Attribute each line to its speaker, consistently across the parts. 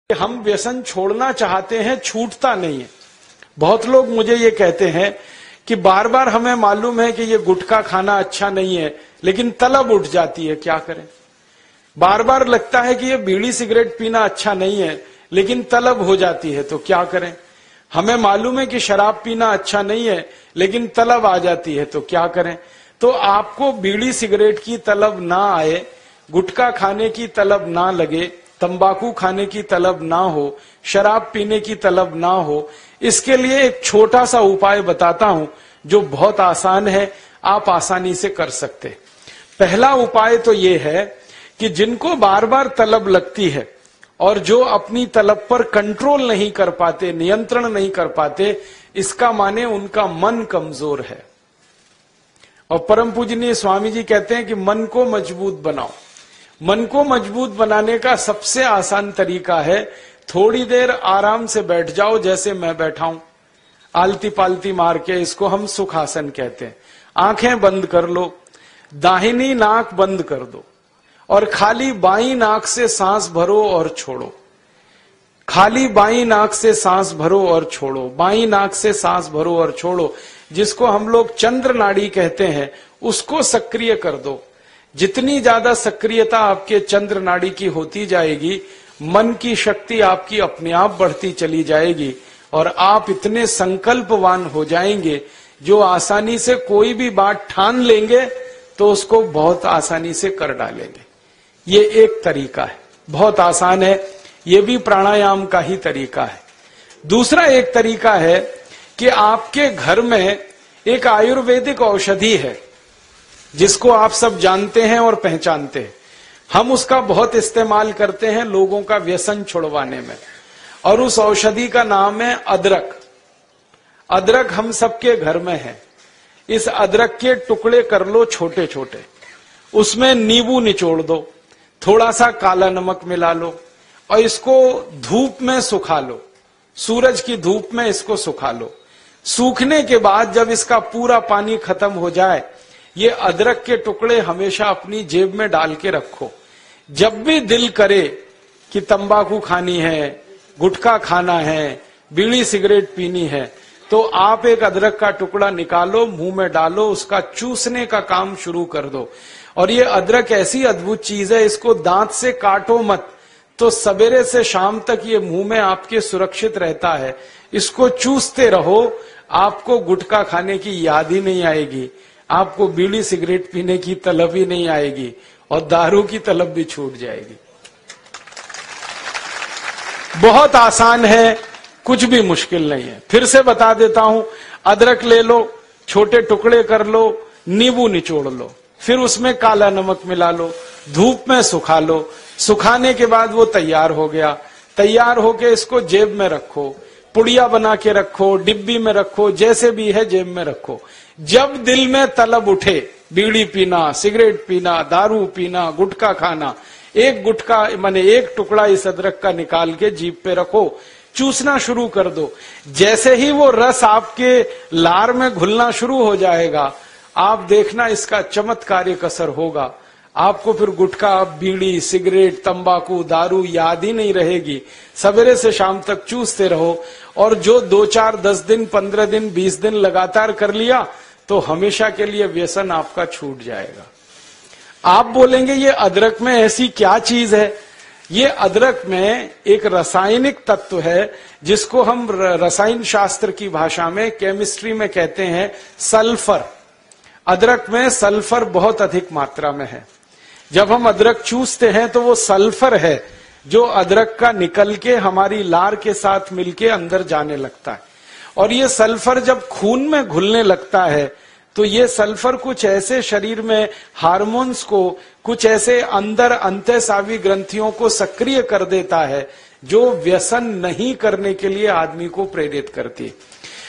Speaker 1: हम व्यसन छोड़ना चाहते हैं, छूटता नहीं है। बहुत लोग मुझे ये कहते हैं कि बार बार हमें मालूम है कि ये गुटखा खाना अच्छा नहीं है, लेकिन तलब उठ जाती है, क्या करें। बार बार लगता है कि ये बीड़ी सिगरेट पीना अच्छा नहीं है, लेकिन तलब हो जाती है, तो क्या करें। हमें मालूम है कि शराब पीना अच्छा नहीं है, लेकिन तलब आ जाती है, तो क्या करें। तो आपको बीड़ी सिगरेट की तलब ना आए, गुटखा खाने की तलब ना लगे, तंबाकू खाने की तलब ना हो, शराब पीने की तलब ना हो, इसके लिए एक छोटा सा उपाय बताता हूं जो बहुत आसान है, आप आसानी से कर सकते। पहला उपाय तो ये है कि जिनको बार बार तलब लगती है और जो अपनी तलब पर कंट्रोल नहीं कर पाते, नियंत्रण नहीं कर पाते, इसका माने उनका मन कमजोर है। और परम पूजनीय स्वामी जी कहते हैं कि मन को मजबूत बनाओ। मन को मजबूत बनाने का सबसे आसान तरीका है, थोड़ी देर आराम से बैठ जाओ, जैसे मैं बैठा हूं, आलती पालती मार के, इसको हम सुखासन कहते हैं। आंखें बंद कर लो, दाहिनी नाक बंद कर दो और खाली बाईं नाक से सांस भरो और छोड़ो। खाली बाईं नाक से सांस भरो और छोड़ो, बाईं नाक से सांस भरो और छोड़ो, जिसको हम लोग चंद्र नाड़ी कहते हैं, उसको सक्रिय कर दो। जितनी ज्यादा सक्रियता आपके चंद्र नाड़ी की होती जाएगी, मन की शक्ति आपकी अपने आप बढ़ती चली जाएगी और आप इतने संकल्पवान हो जाएंगे जो आसानी से कोई भी बात ठान लेंगे तो उसको बहुत आसानी से कर डालेंगे। ये एक तरीका है, बहुत आसान है, ये भी प्राणायाम का ही तरीका है। दूसरा एक तरीका है कि आपके घर में एक आयुर्वेदिक औषधि है जिसको आप सब जानते हैं और पहचानते हैं। हम उसका बहुत इस्तेमाल करते हैं लोगों का व्यसन छुड़वाने में, और उस औषधि का नाम है अदरक। अदरक हम सबके घर में है। इस अदरक के टुकड़े कर लो छोटे छोटे, उसमें नींबू निचोड़ दो, थोड़ा सा काला नमक मिला लो और इसको धूप में सुखा लो, सूरज की धूप में इसको सुखा लो। सूखने के बाद जब इसका पूरा पानी खत्म हो जाए, ये अदरक के टुकड़े हमेशा अपनी जेब में डाल के रखो। जब भी दिल करे कि तंबाकू खानी है, गुटखा खाना है, बीड़ी सिगरेट पीनी है, तो आप एक अदरक का टुकड़ा निकालो, मुंह में डालो, उसका चूसने का काम शुरू कर दो। और ये अदरक ऐसी अद्भुत चीज है, इसको दांत से काटो मत, तो सवेरे से शाम तक ये मुंह में आपके सुरक्षित रहता है। इसको चूसते रहो, आपको गुटखा खाने की याद ही नहीं आएगी, आपको बीड़ी सिगरेट पीने की तलब ही नहीं आएगी और दारू की तलब भी छूट जाएगी। बहुत आसान है, कुछ भी मुश्किल नहीं है। फिर से बता देता हूं, अदरक ले लो, छोटे टुकड़े कर लो, नींबू निचोड़ लो, फिर उसमें काला नमक मिला लो, धूप में सुखा लो। सुखाने के बाद वो तैयार हो गया। तैयार होके इसको जेब में रखो, पुड़िया बना के रखो, डिब्बी में रखो, जैसे भी है जेब में रखो। जब दिल में तलब उठे, बीड़ी पीना, सिगरेट पीना, दारू पीना, गुटखा खाना, एक गुटखा माने एक टुकड़ा इस अदरक का निकाल के जीभ पे रखो, चूसना शुरू कर दो। जैसे ही वो रस आपके लार में घुलना शुरू हो जाएगा, आप देखना इसका चमत्कारिक असर होगा। आपको फिर गुटखा, बीड़ी, सिगरेट, तंबाकू, दारू याद ही नहीं रहेगी। सवेरे से शाम तक चूसते रहो, और जो 2, 4, 10 दिन, 15 दिन, 20 दिन लगातार कर लिया तो हमेशा के लिए व्यसन आपका छूट जाएगा। आप बोलेंगे ये अदरक में ऐसी क्या चीज है? ये अदरक में एक रासायनिक तत्व है जिसको हम रसायन शास्त्र की भाषा में, केमिस्ट्री में कहते हैं सल्फर। अदरक में सल्फर बहुत अधिक मात्रा में है। जब हम अदरक चूसते हैं तो वो सल्फर है जो अदरक का निकल के हमारी लार के साथ मिलके अंदर जाने लगता है। और ये सल्फर जब खून में घुलने लगता है तो ये सल्फर कुछ ऐसे शरीर में हार्मोन्स को, कुछ ऐसे अंदर अंतःस्रावी ग्रंथियों को सक्रिय कर देता है जो व्यसन नहीं करने के लिए आदमी को प्रेरित करती है।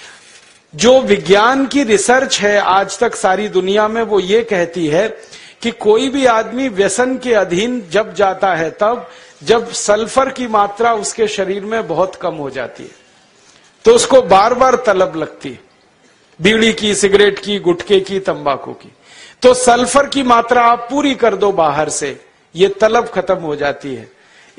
Speaker 1: जो विज्ञान की रिसर्च है आज तक सारी दुनिया में, वो ये कहती है कि कोई भी आदमी व्यसन के अधीन जब जाता है तब जब सल्फर की मात्रा उसके शरीर में बहुत कम हो जाती है, तो उसको बार बार तलब लगती है, बीड़ी की, सिगरेट की, गुटखे की, तंबाकू की। तो सल्फर की मात्रा आप पूरी कर दो बाहर से, ये तलब खत्म हो जाती है।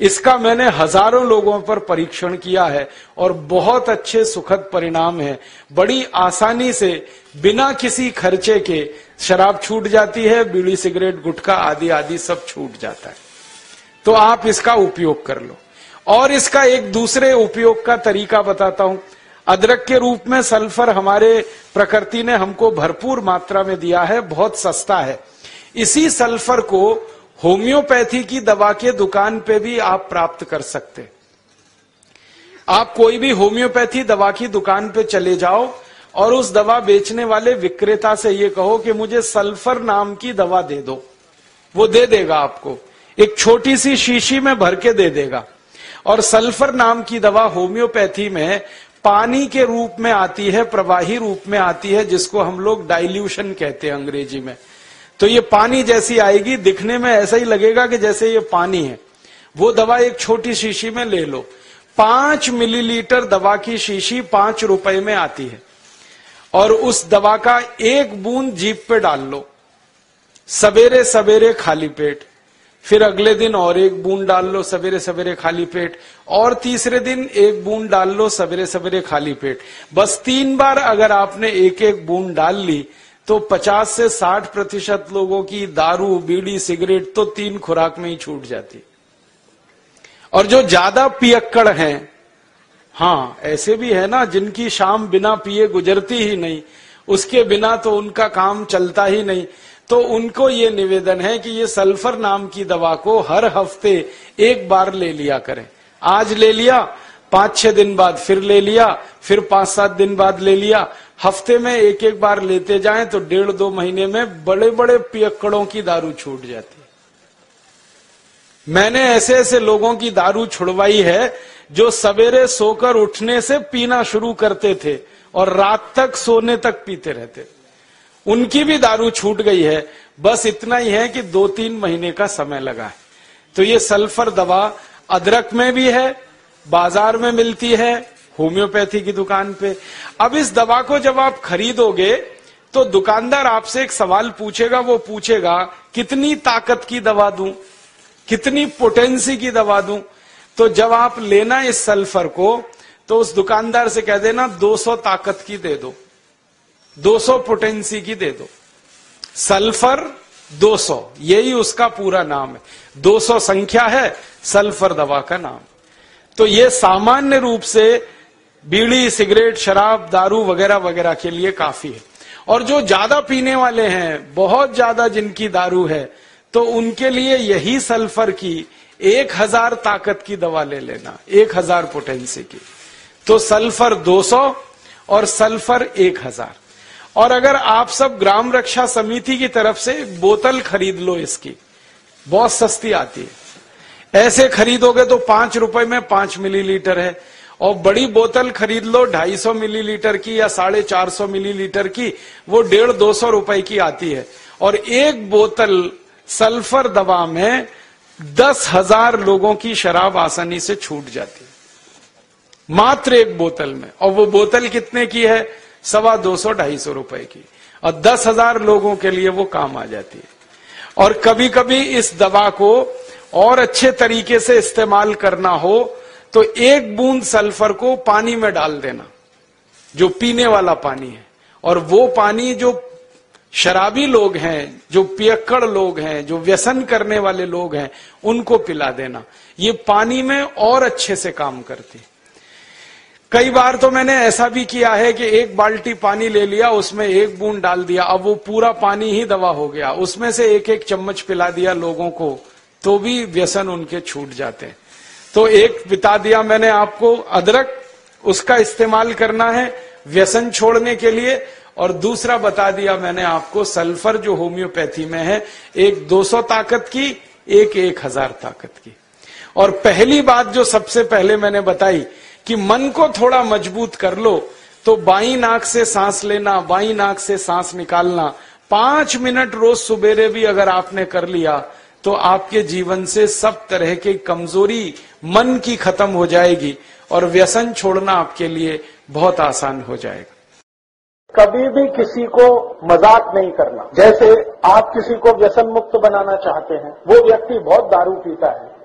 Speaker 1: इसका मैंने हजारों लोगों पर परीक्षण किया है और बहुत अच्छे सुखद परिणाम है। बड़ी आसानी से बिना किसी खर्चे के शराब छूट जाती है, बीड़ी सिगरेट गुटखा आदि आदि सब छूट जाता है। तो आप इसका उपयोग कर लो। और इसका एक दूसरे उपयोग का तरीका बताता हूं। अदरक के रूप में सल्फर हमारे प्रकृति ने हमको भरपूर मात्रा में दिया है, बहुत सस्ता है। इसी सल्फर को होम्योपैथी की दवा के दुकान पे भी आप प्राप्त कर सकते। आप कोई भी होम्योपैथी दवा की दुकान पे चले जाओ और उस दवा बेचने वाले विक्रेता से ये कहो कि मुझे सल्फर नाम की दवा दे दो, वो दे देगा आपको। एक छोटी सी शीशी में भर के दे देगा। और सल्फर नाम की दवा होम्योपैथी में पानी के रूप में आती है, प्रवाही रूप में आती है, जिसको हम लोग डाइल्यूशन कहते हैं अंग्रेजी में। तो ये पानी जैसी आएगी, दिखने में ऐसा ही लगेगा कि जैसे ये पानी है। वो दवा एक छोटी शीशी में ले लो। 5 मिलीलीटर दवा की शीशी 5 रुपए में आती है। और उस दवा का 1 बूंद जीभ पे डाल लो, सवेरे सवेरे खाली पेट। फिर अगले दिन और 1 बूंद डाल लो सवेरे सवेरे खाली पेट, और तीसरे दिन 1 बूंद डाल लो सवेरे सवेरे खाली पेट। बस 3 बार अगर आपने 1-1 बूंद डाल ली तो 50 से 60% लोगों की दारू बीड़ी सिगरेट तो 3 खुराक में ही छूट जाती। और जो ज्यादा पियक्कड़ हैं, हाँ ऐसे भी है ना जिनकी शाम बिना पिए गुजरती ही नहीं, उसके बिना तो उनका काम चलता ही नहीं, तो उनको ये निवेदन है कि ये सल्फर नाम की दवा को हर हफ्ते 1 बार ले लिया करें। आज ले लिया, 5-6 दिन बाद फिर ले लिया, फिर 5-7 दिन बाद ले लिया। हफ्ते में 1-1 बार लेते जाएं तो 1.5-2 महीने में बड़े बड़े पियक्कड़ों की दारू छूट जाती है। मैंने ऐसे ऐसे लोगों की दारू छुड़वाई है जो सवेरे सोकर उठने से पीना शुरू करते थे और रात तक सोने तक पीते रहते। उनकी भी दारू छूट गई है। बस इतना ही है कि 2-3 महीने का समय लगा है। तो ये सल्फर दवा अदरक में भी है, बाजार में मिलती है, होम्योपैथी की दुकान पे। अब इस दवा को जब आप खरीदोगे तो दुकानदार आपसे एक सवाल पूछेगा। वो पूछेगा कितनी ताकत की दवा दूं, कितनी पोटेंसी की दवा दूं। तो जब आप लेना इस सल्फर को तो उस दुकानदार से कह देना 200 ताकत की दे दो, 200 पोटेंसी की दे दो। सल्फर 200, यही उसका पूरा नाम है। 200 संख्या है सल्फर दवा का नाम। तो ये सामान्य रूप से बीड़ी सिगरेट शराब दारू वगैरह वगैरह के लिए काफी है। और जो ज्यादा पीने वाले हैं, बहुत ज्यादा जिनकी दारू है, तो उनके लिए यही सल्फर की 1000 ताकत की दवा ले लेना, 1000 पोटेंसी की। तो सल्फर 200 और सल्फर 1000। और अगर आप सब ग्राम रक्षा समिति की तरफ से एक बोतल खरीद लो, इसकी बहुत सस्ती आती है। ऐसे खरीदोगे तो 5 रुपए में 5 मिलीलीटर है। और बड़ी बोतल खरीद लो 250 मिलीलीटर की या 450 मिलीलीटर की, वो 150-200 रुपए की आती है। और एक बोतल सल्फर दवा में 10,000 लोगों की शराब आसानी से छूट जाती है, मात्र एक बोतल में। और वो बोतल कितने की है? 250-250 रुपए की। और 10,000 लोगों के लिए वो काम आ जाती है। और कभी कभी इस दवा को और अच्छे तरीके से इस्तेमाल करना हो तो 1 बूंद सल्फर को पानी में डाल देना, जो पीने वाला पानी है। और वो पानी जो शराबी लोग हैं, जो पियक्कड़ लोग हैं, जो व्यसन करने वाले लोग हैं, उनको पिला देना। ये पानी में और अच्छे से काम करती है। कई बार तो मैंने ऐसा भी किया है कि 1 बाल्टी पानी ले लिया, उसमें 1 बूंद डाल दिया, अब वो पूरा पानी ही दवा हो गया। उसमें से 1-1 चम्मच पिला दिया लोगों को, तो भी व्यसन उनके छूट जाते हैं। तो एक बता दिया मैंने आपको, अदरक उसका इस्तेमाल करना है व्यसन छोड़ने के लिए। और दूसरा बता दिया मैंने आपको सल्फर जो होम्योपैथी में है, एक 200 ताकत की, एक 1000 ताकत की। और पहली बात जो सबसे पहले मैंने बताई कि मन को थोड़ा मजबूत कर लो, तो बाईं नाक से सांस लेना, बाईं नाक से सांस निकालना 5 मिनट रोज सुबेरे भी अगर आपने कर लिया तो आपके जीवन से सब तरह की कमजोरी मन की खत्म हो जाएगी और व्यसन छोड़ना आपके लिए बहुत आसान हो जाएगा।
Speaker 2: कभी भी किसी को मजाक नहीं करना। जैसे आप किसी को व्यसन मुक्त बनाना चाहते हैं, वो व्यक्ति बहुत दारू पीता है,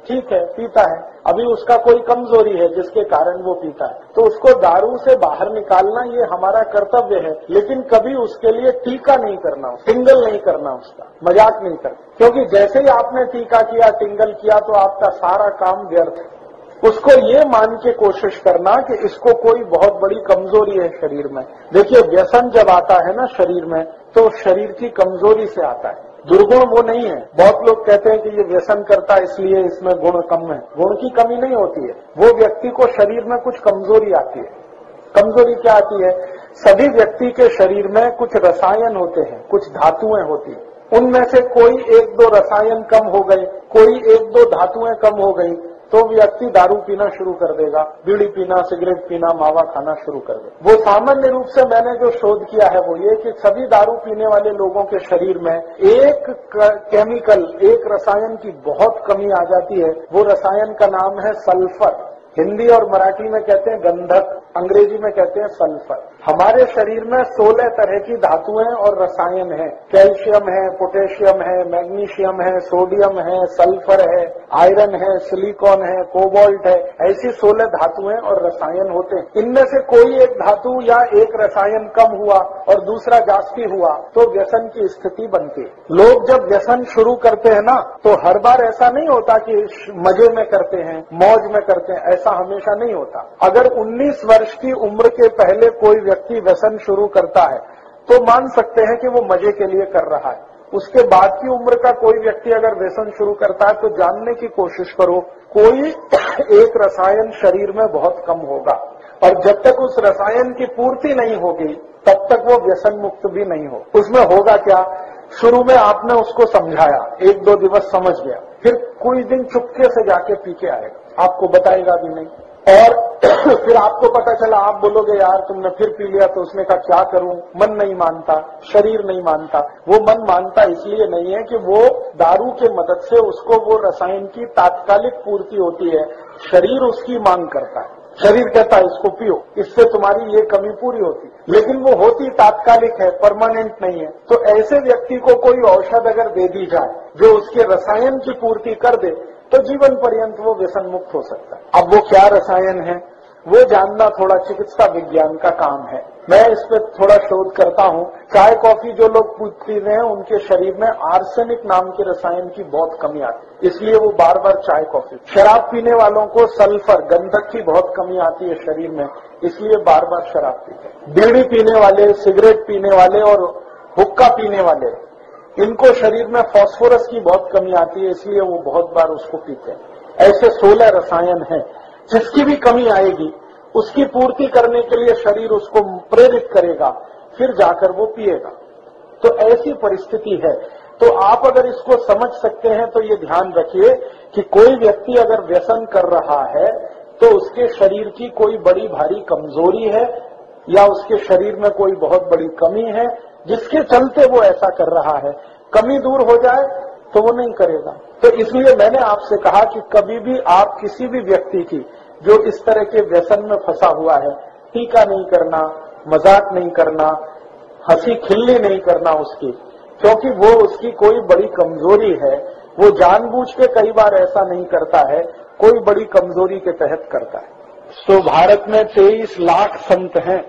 Speaker 2: ठीक है, पीता है, अभी उसका कोई कमजोरी है जिसके कारण वो पीता है, तो उसको दारू से बाहर निकालना ये हमारा कर्तव्य है, लेकिन कभी उसके लिए टीका नहीं करना, टिंगल नहीं करना, उसका मजाक नहीं करना, क्योंकि जैसे ही आपने टीका किया, टिंगल किया, तो आपका सारा काम व्यर्थ है। उसको ये मान के कोशिश करना कि इसको कोई बहुत बड़ी कमजोरी है शरीर में। देखिए, व्यसन जब आता है ना शरीर में, तो शरीर की कमजोरी से आता है, दुर्गुण वो नहीं है। बहुत लोग कहते हैं कि ये व्यसन करता है इसलिए इसमें गुण कम है। गुण की कमी नहीं होती है, वो व्यक्ति को शरीर में कुछ कमजोरी आती है। कमजोरी क्या आती है? सभी व्यक्ति के शरीर में कुछ रसायन होते हैं, कुछ धातुएं होती हैं, उनमें से कोई एक दो रसायन कम हो गए, कोई एक दो धातुएं कम हो गई, तो व्यक्ति दारू पीना शुरू कर देगा, बीड़ी पीना, सिगरेट पीना, मावा खाना शुरू कर देगा। वो सामान्य रूप से मैंने जो शोध किया है वो ये कि सभी दारू पीने वाले लोगों के शरीर में एक केमिकल, एक रसायन की बहुत कमी आ जाती है। वो रसायन का नाम है सल्फर। हिंदी और मराठी में कहते हैं गंधक, अंग्रेजी में कहते हैं सल्फर। हमारे शरीर में 16 तरह की धातुएं और रसायन हैं। कैल्शियम है, पोटेशियम है, मैग्नीशियम है, सोडियम है, सल्फर है, आयरन है, सिलिकॉन है, कोबाल्ट है, ऐसी 16 धातुएं और रसायन होते हैं। इनमें से कोई एक धातु या एक रसायन कम हुआ और दूसरा जास्ती हुआ तो व्यसन की स्थिति बनती है। लोग जब व्यसन शुरू करते हैं ना, तो हर बार ऐसा नहीं होता कि मजे में करते हैं, मौज में करते हैं, ऐसा हमेशा नहीं होता। अगर 19 वर्ष की उम्र के पहले कोई व्यक्ति व्यसन शुरू करता है तो मान सकते हैं कि वो मजे के लिए कर रहा है। उसके बाद की उम्र का कोई व्यक्ति अगर व्यसन शुरू करता है तो जानने की कोशिश करो, कोई एक रसायन शरीर में बहुत कम होगा, और जब तक उस रसायन की पूर्ति नहीं होगी तब तक वो व्यसन मुक्त भी नहीं हो। उसमें होगा क्या? शुरू में आपने उसको समझाया, 1-2 दिवस समझ गया, फिर कोई दिन चुपके से जाके पी के आएगा, आपको बताएगा भी नहीं, और फिर आपको पता चला, आप बोलोगे यार तुमने फिर पी लिया, तो उसने कहा क्या करूं, मन नहीं मानता, शरीर नहीं मानता। वो मन मानता इसलिए नहीं है कि वो दारू के मदद से उसको वो रसायन की तात्कालिक पूर्ति होती है, शरीर उसकी मांग करता है। शरीर कहता है इसको पियो, इससे तुम्हारी ये कमी पूरी होती, लेकिन वो होती तात्कालिक है, परमानेंट नहीं है। तो ऐसे व्यक्ति को कोई औषध अगर दे दी जाए जो उसके रसायन की पूर्ति कर दे तो जीवन पर्यंत वो व्यसन मुक्त हो सकता है। अब वो क्या रसायन है वो जानना थोड़ा चिकित्सा विज्ञान का काम है। मैं इस पर थोड़ा शोध करता हूँ। चाय कॉफी जो लोग पी रहे हैं उनके शरीर में आर्सेनिक नाम के रसायन की बहुत कमी आती है, इसलिए वो बार बार चाय कॉफी। शराब पीने वालों को सल्फर, गंधक की बहुत कमी आती है शरीर में, इसलिए बार बार शराब पीते हैं। बीड़ी पीने वाले, सिगरेट पीने वाले और हुक्का पीने वाले, इनको शरीर में फास्फोरस की बहुत कमी आती है, इसलिए वो बहुत बार उसको पीते हैं। ऐसे 16 रसायन हैं, जिसकी भी कमी आएगी उसकी पूर्ति करने के लिए शरीर उसको प्रेरित करेगा, फिर जाकर वो पिएगा। तो ऐसी परिस्थिति है। तो आप अगर इसको समझ सकते हैं तो ये ध्यान रखिए कि कोई व्यक्ति अगर व्यसन कर रहा है तो उसके शरीर की कोई बड़ी भारी कमजोरी है या उसके शरीर में कोई बहुत बड़ी कमी है जिसके चलते वो ऐसा कर रहा है। कमी दूर हो जाए तो वो नहीं करेगा। तो इसलिए मैंने आपसे कहा कि कभी भी आप किसी भी व्यक्ति की जो इस तरह के व्यसन में फंसा हुआ है, टीका नहीं करना, मजाक नहीं करना, हंसी खिल्ली नहीं करना उसकी, क्योंकि वो उसकी कोई बड़ी कमजोरी है। वो जानबूझ के कई बार ऐसा नहीं करता है, कोई बड़ी कमजोरी के तहत करता है। तो भारत में 23 लाख संत हैं,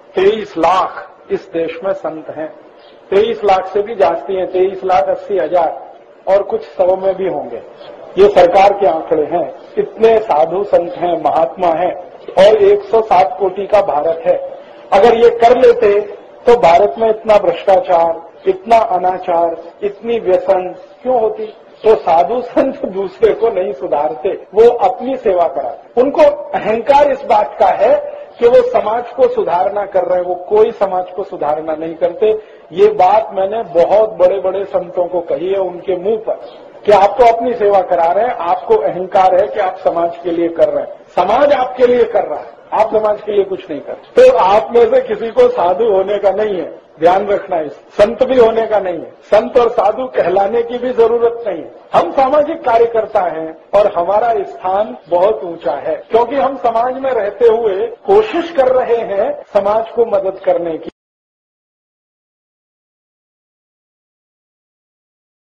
Speaker 2: 23 लाख इस देश में संत हैं। 23 लाख से भी जास्ती हैं, 23,80,000 और कुछ 100 में भी होंगे। ये सरकार के आंकड़े हैं। इतने साधु संत हैं, महात्मा हैं, और 107 कोटि का भारत है। अगर ये कर लेते तो भारत में इतना भ्रष्टाचार, इतना अनाचार, इतनी व्यसन क्यों होती? तो साधु संत दूसरे को नहीं सुधारते, वो अपनी सेवा कराते। उनको अहंकार इस बात का है कि वो समाज को सुधारना कर रहे हैं, वो कोई समाज को सुधारना नहीं करते। ये बात मैंने बहुत बड़े बड़े संतों को कही है उनके मुंह पर कि आप तो अपनी सेवा करा रहे हैं, आपको अहंकार है कि आप समाज के लिए कर रहे हैं। समाज आपके लिए कर रहा है, आप समाज के लिए कुछ नहीं करते। तो आप में से किसी को साधु होने का नहीं है, ध्यान रखना। इस संत भी होने का नहीं है, संत और साधु कहलाने की भी जरूरत नहीं है। हम सामाजिक कार्यकर्ता हैं और हमारा स्थान बहुत ऊंचा है, क्योंकि हम समाज में रहते हुए कोशिश कर रहे हैं समाज को मदद करने की।